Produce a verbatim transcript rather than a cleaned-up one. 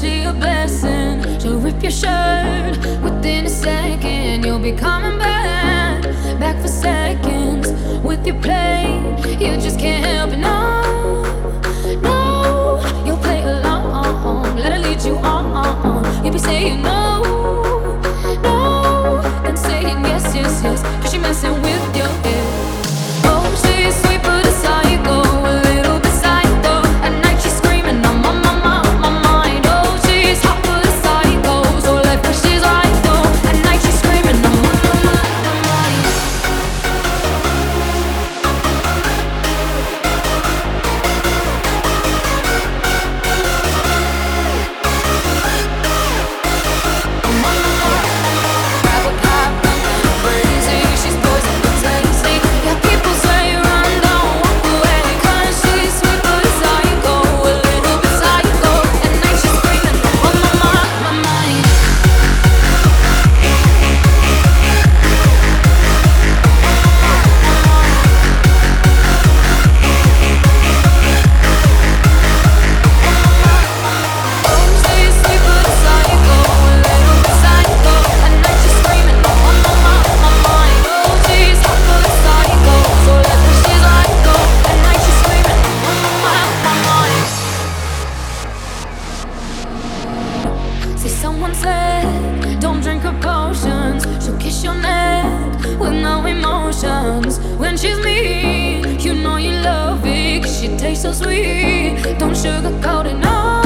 she a blessing? She'll rip your shirt within a second. You'll be coming back, back for seconds with your play. You just can't help it, no, no. You'll play along, let her lead you on. You'll be saying no, no, then saying yes, yes, yes, cause she messing with your head. Oh, she's sweet but a psycho, a little bit psycho. At night she's screaming on my, my, my, my mind. Oh, she's hot but a psycho, so left but she's right though. At night she's screaming on my, my, my, my mind. Grab a pop, crazy, she's poison but tasty. Yeah, people say run, don't walk away, cause she's sweet but a psycho, a little bit psycho. At night she's screaming on my, my, my mind. Oh, she's sweet but a psycho, a little bit psycho. At night she's screaming on my, my, my mind. Oh, she's hot but a psycho, so left but she's right though. At night she's screaming on my, my, my mind. See, someone said, don't drink her potions. She'll kiss your neck with no emotions. When she's mean, you know you love it, cause she tastes so sweet. Don't sugarcoat it, no.